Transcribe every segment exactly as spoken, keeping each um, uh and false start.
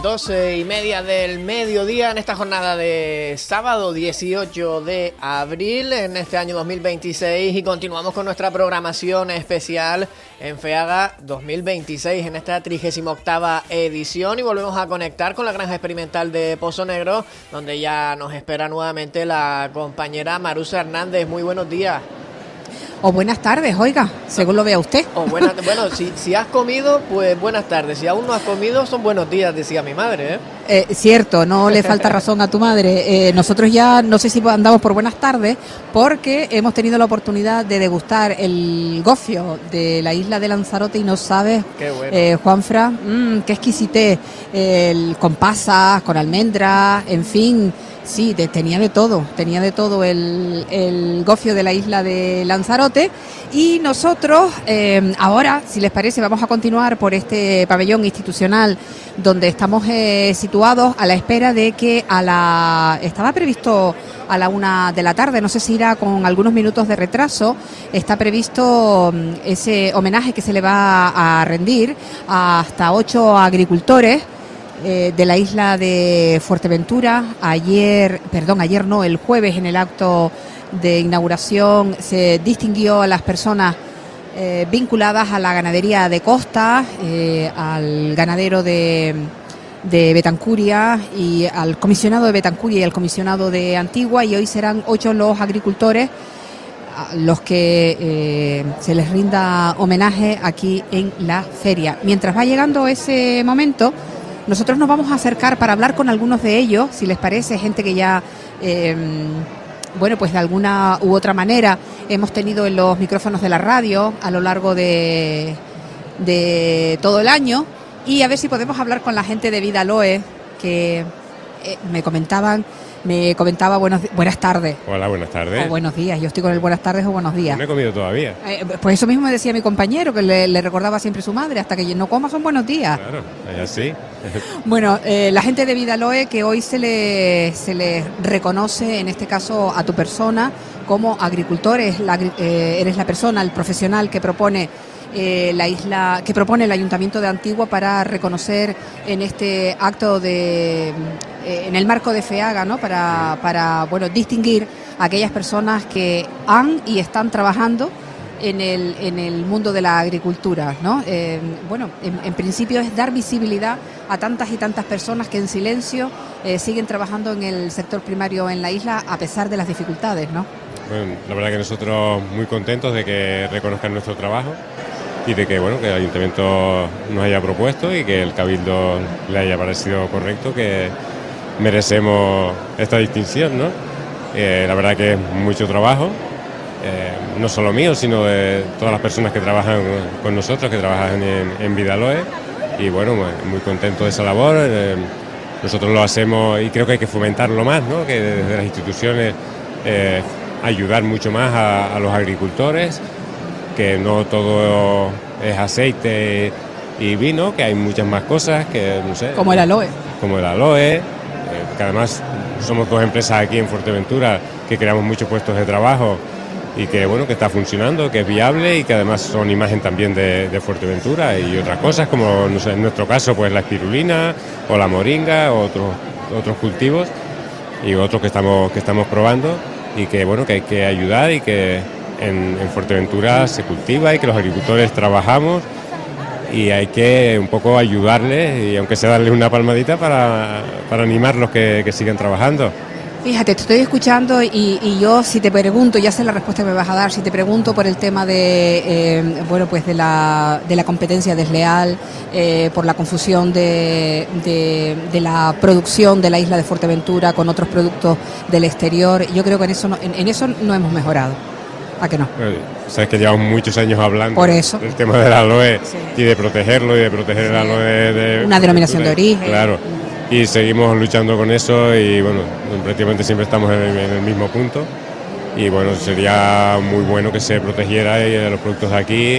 doce y media del mediodía en esta jornada de sábado dieciocho de abril en este año dos mil veintiséis, y continuamos con nuestra programación especial en FEAGA dos mil veintiséis en esta trigésima octava edición, y volvemos a conectar con la granja experimental de Pozo Negro, donde ya nos espera nuevamente la compañera Marusa Hernández. Muy buenos días. O buenas tardes, oiga, según lo vea usted. O buenas, bueno, si, si has comido, pues buenas tardes. Si aún no has comido, son buenos días, decía mi madre, ¿eh? Eh, cierto, no le falta razón a tu madre. Eh, nosotros ya, no sé si andamos por buenas tardes, porque hemos tenido la oportunidad de degustar el gofio de la isla de Lanzarote, y no sabes, qué bueno. eh, Juanfra, mmm, qué exquisité, el, con pasas, con almendras, en fin. Sí, de, tenía de todo, tenía de todo el, el gofio de la isla de Lanzarote. Y nosotros, eh, ahora, si les parece, vamos a continuar por este pabellón institucional donde estamos eh, situados a la espera de que a la... Estaba previsto a la una de la tarde, no sé si irá con algunos minutos de retraso, está previsto ese homenaje que se le va a rendir a hasta ocho agricultores Eh, de la isla de Fuerteventura. Ayer, perdón, ayer no, el jueves, en el acto de inauguración se distinguió a las personas eh, vinculadas a la ganadería de costa, eh, al ganadero de, de Betancuria y al comisionado de Betancuria y al comisionado de Antigua, y hoy serán ocho los agricultores a los que eh, se les rinda homenaje aquí en la feria. Mientras va llegando ese momento, nosotros nos vamos a acercar para hablar con algunos de ellos, si les parece, gente que ya, eh, bueno, pues de alguna u otra manera hemos tenido en los micrófonos de la radio a lo largo de, de todo el año, y a ver si podemos hablar con la gente de Vidaloe, que eh, me comentaban, me comentaba buenos, buenas tardes. Hola, buenas tardes. O buenos días, yo estoy con el buenas tardes o buenos días. No he comido todavía. Eh, pues eso mismo me decía mi compañero, que le, le recordaba siempre su madre, hasta que no coma son buenos días. Claro, es así. Bueno, eh, la gente de Vidaloe, que hoy se le, se le reconoce, en este caso a tu persona, como agricultor, es la, eh, eres la persona, el profesional que propone eh, la isla, que propone el Ayuntamiento de Antigua para reconocer en este acto de, eh, en el marco de FEAGA, ¿no? Para, para, bueno, distinguir a aquellas personas que han y están trabajando en el en el mundo de la agricultura, ¿no? Eh, bueno, en, en principio es dar visibilidad a tantas y tantas personas que en silencio eh, siguen trabajando en el sector primario en la isla a pesar de las dificultades, ¿no? Bueno, la verdad que nosotros muy contentos de que reconozcan nuestro trabajo y de que, bueno, que el Ayuntamiento nos haya propuesto y que el Cabildo le haya parecido correcto, que merecemos esta distinción, ¿no? Eh, la verdad que es mucho trabajo. Eh, no solo mío, sino de todas las personas que trabajan con nosotros, que trabajan en, en Vidaloe, y bueno, muy, muy contento de esa labor. Eh, nosotros lo hacemos y creo que hay que fomentarlo más, ¿no? Que desde las instituciones eh, ayudar mucho más a, a los agricultores, que no todo es aceite y vino, que hay muchas más cosas, que no sé. Como el aloe. Como el aloe, eh, que además somos dos empresas aquí en Fuerteventura que creamos muchos puestos de trabajo, y que bueno, que está funcionando, que es viable y que además son imagen también de, de Fuerteventura, y otras cosas como, no sé, en nuestro caso pues la espirulina o la moringa o otros otros cultivos y otros que estamos que estamos probando, y que bueno, que hay que ayudar, y que en, en Fuerteventura se cultiva y que los agricultores trabajamos, y hay que un poco ayudarles, y aunque sea darles una palmadita para, para animarlos que, que sigan trabajando. Fíjate, te estoy escuchando y, y yo, si te pregunto, ya sé la respuesta que me vas a dar, si te pregunto por el tema de, eh, bueno, pues de la, de la competencia desleal, eh, por la confusión de, de, de la producción de la isla de Fuerteventura con otros productos del exterior, yo creo que en eso no, en, en eso no hemos mejorado. ¿A que no? Bueno, sabes que llevamos muchos años hablando por eso del tema del aloe, sí, y de protegerlo y de proteger sí. el aloe de una denominación de origen. Claro. Y seguimos luchando con eso, y bueno, prácticamente siempre estamos en el, en el mismo punto, y bueno, sería muy bueno que se protegiera los productos de aquí.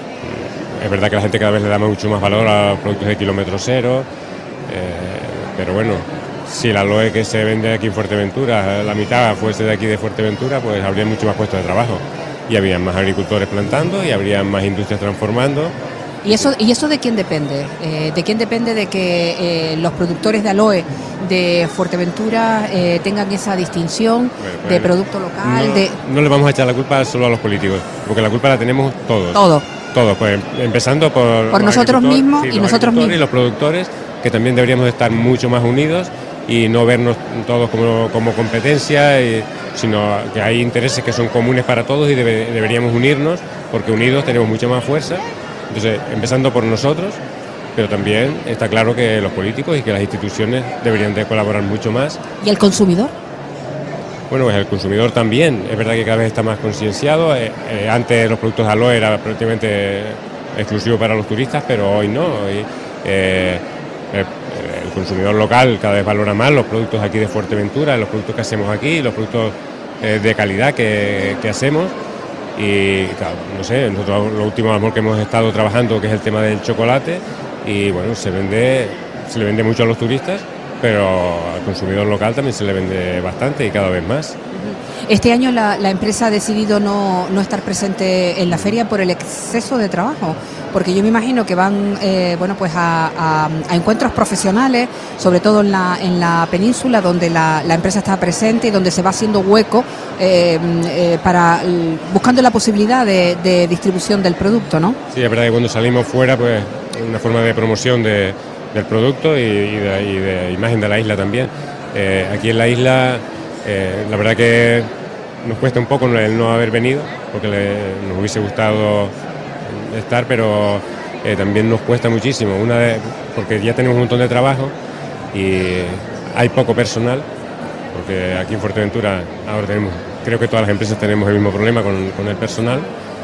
Es verdad que la gente cada vez le da mucho más valor a los productos de kilómetro cero, eh, pero bueno, si el aloe que se vende aquí en Fuerteventura, la mitad fuese de aquí de Fuerteventura, pues habría mucho más puestos de trabajo, y habría más agricultores plantando, y habría más industrias transformando, ¿Y eso, ¿Y eso de quién depende? Eh, ¿De quién depende de que eh, los productores de aloe de Fuerteventura eh, tengan esa distinción bueno, pues, de producto local? No, de... no le vamos a echar la culpa solo a los políticos, porque la culpa la tenemos todos. Todo. Todos, pues empezando por... Por nosotros mismos sí, y nosotros mismos. Y los productores, que también deberíamos estar mucho más unidos y no vernos todos como, como competencia, y, sino que hay intereses que son comunes para todos y debe, deberíamos unirnos, porque unidos tenemos mucha más fuerza. Entonces, empezando por nosotros, pero también está claro que los políticos y que las instituciones deberían de colaborar mucho más. ¿Y el consumidor? Bueno, pues el consumidor también, es verdad que cada vez está más concienciado. Eh, eh, antes los productos de aloe era prácticamente exclusivo para los turistas, pero hoy no. Hoy, eh, eh, el consumidor local cada vez valora más los productos aquí de Fuerteventura, los productos que hacemos aquí, los productos eh, de calidad que, que hacemos. Y claro, no sé, nosotros lo último amor que hemos estado trabajando, que es el tema del chocolate, y bueno, se vende, se le vende mucho a los turistas, pero al consumidor local también se le vende bastante y cada vez más. Este año la, la empresa ha decidido no, no estar presente en la feria por el exceso de trabajo, porque yo me imagino que van eh, bueno pues a, a, a encuentros profesionales, sobre todo en la, en la península, donde la, la empresa está presente y donde se va haciendo hueco eh, eh, para buscando la posibilidad de, de distribución del producto, ¿no? Sí, es verdad que cuando salimos fuera, pues es una forma de promoción de, del producto y, y, de, y de imagen de la isla también. Eh, aquí en la isla, eh, la verdad que nos cuesta un poco el no haber venido, porque le, nos hubiese gustado estar, pero eh, también nos cuesta muchísimo, una de, porque ya tenemos un montón de trabajo y hay poco personal, porque aquí en Fuerteventura ahora tenemos, creo que todas las empresas tenemos el mismo problema con, con el personal,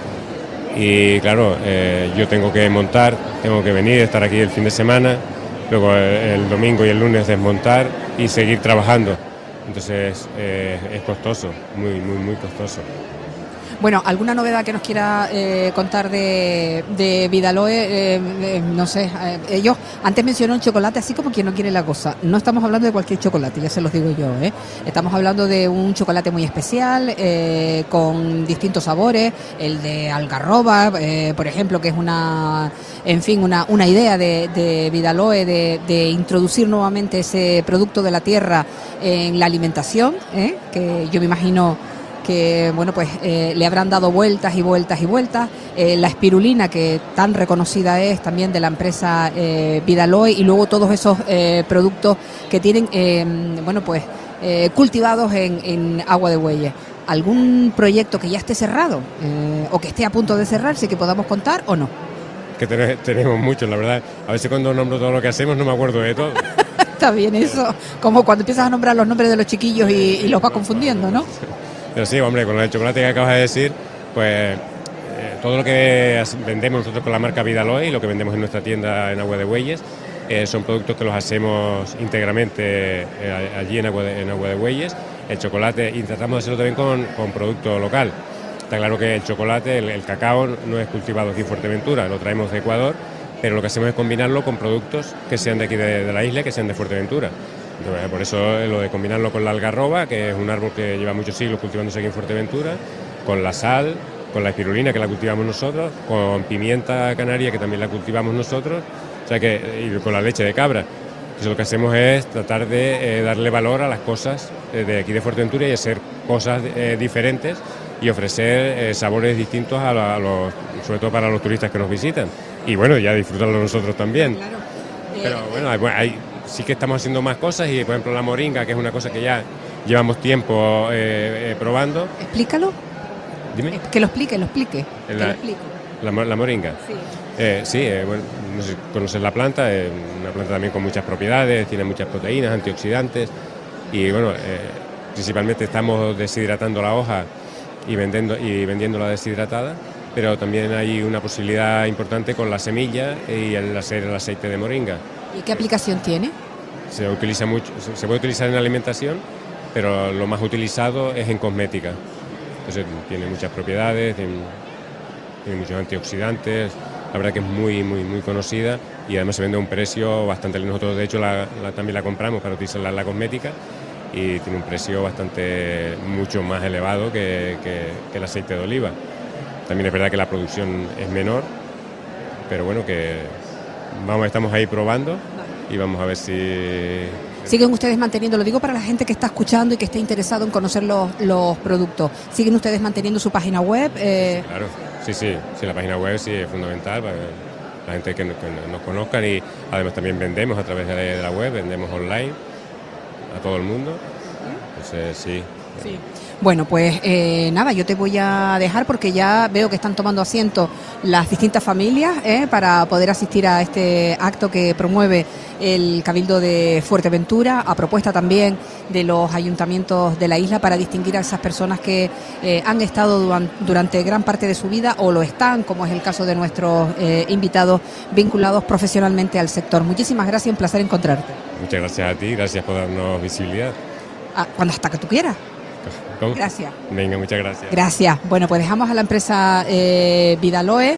y claro, eh, yo tengo que montar, tengo que venir, estar aquí el fin de semana, luego el, el domingo y el lunes desmontar y seguir trabajando. Entonces eh, es costoso, muy, muy, muy costoso. Bueno, ¿alguna novedad que nos quiera eh, contar de, de Vidaloe? Eh, eh, no sé, eh, ellos antes mencionó el chocolate así como quien no quiere la cosa. No estamos hablando de cualquier chocolate, ya se los digo yo, ¿eh? Estamos hablando de un chocolate muy especial, eh, con distintos sabores, el de algarroba, eh, por ejemplo, que es una, en fin, una, una idea de, de Vidaloe de, de introducir nuevamente ese producto de la tierra en la alimentación, ¿eh? Que yo me imagino que bueno pues eh, le habrán dado vueltas y vueltas y vueltas, eh, la espirulina que tan reconocida es también de la empresa eh, Vidaloe, y luego todos esos eh, productos que tienen eh, bueno pues eh, cultivados en, en Agua de Bueyes. ¿Algún proyecto que ya esté cerrado eh, o que esté a punto de cerrarse que podamos contar o no? Que ten- tenemos muchos, la verdad. A veces cuando nombro todo lo que hacemos no me acuerdo de todo. Está bien eso, como cuando empiezas a nombrar los nombres de los chiquillos y, y los vas confundiendo, ¿no? Pero sí, hombre, con el chocolate que acabas de decir, pues eh, todo lo que vendemos nosotros con la marca Vidaloe y lo que vendemos en nuestra tienda en Agua de Bueyes eh, son productos que los hacemos íntegramente eh, allí en Agua de, en Agua de Bueyes. El chocolate, y tratamos de hacerlo también con, con producto local. Está claro que el chocolate, el, el cacao no es cultivado aquí en Fuerteventura, lo traemos de Ecuador, pero lo que hacemos es combinarlo con productos que sean de aquí de, de la isla, que sean de Fuerteventura. Por eso lo de combinarlo con la algarroba, que es un árbol que lleva muchos siglos cultivándose aquí en Fuerteventura, con la sal, con la espirulina, que la cultivamos nosotros, con pimienta canaria, que también la cultivamos nosotros, o sea que, y con la leche de cabra. Entonces lo que hacemos es tratar de eh, darle valor a las cosas eh, de aquí de Fuerteventura y hacer cosas eh, diferentes y ofrecer eh, sabores distintos a, la, a los, sobre todo para los turistas que nos visitan. Y bueno, ya disfrutarlo nosotros también. Claro. Pero bueno, hay, hay sí que estamos haciendo más cosas y, por ejemplo, la moringa, que es una cosa que ya llevamos tiempo eh, eh, probando. Explícalo. Dime. Que lo explique, lo explique. La, que lo explique. La, la moringa. Sí. Eh, sí, eh, bueno, no sé si conoces la planta, es eh, una planta también con muchas propiedades, tiene muchas proteínas, antioxidantes y bueno, eh, principalmente estamos deshidratando la hoja y vendiendo y vendiéndola deshidratada, pero también hay una posibilidad importante con la semilla y el hacer el aceite de moringa. ¿Y qué aplicación tiene? Se utiliza mucho, se puede utilizar en alimentación, pero lo más utilizado es en cosmética. Entonces tiene muchas propiedades, tiene, tiene muchos antioxidantes. La verdad que es muy, muy, muy conocida y además se vende a un precio bastante. Nosotros de hecho la, la, también la compramos para utilizarla en la cosmética y tiene un precio bastante mucho más elevado que, que, que el aceite de oliva. También es verdad que la producción es menor, pero bueno, que vamos, estamos ahí probando y vamos a ver si... ¿Siguen ustedes manteniendo, lo digo para la gente que está escuchando y que esté interesado en conocer los, los productos, siguen ustedes manteniendo su página web? Eh... Claro, sí, sí, sí, la página web sí es fundamental para la gente que, que nos conozcan, y además también vendemos a través de la, de la web, vendemos online a todo el mundo, entonces sí. Sí. Bueno, pues eh, nada, yo te voy a dejar porque ya veo que están tomando asiento las distintas familias eh, para poder asistir a este acto que promueve el Cabildo de Fuerteventura, a propuesta también de los ayuntamientos de la isla, para distinguir a esas personas que eh, han estado duran, durante gran parte de su vida o lo están, como es el caso de nuestros eh, invitados vinculados profesionalmente al sector. Muchísimas gracias, un placer encontrarte. Muchas gracias a ti, gracias por darnos visibilidad. Ah, cuando hasta que tú quieras. ¿Cómo? Gracias. Venga, muchas gracias. Gracias. Bueno, pues dejamos a la empresa eh, Vidaloe.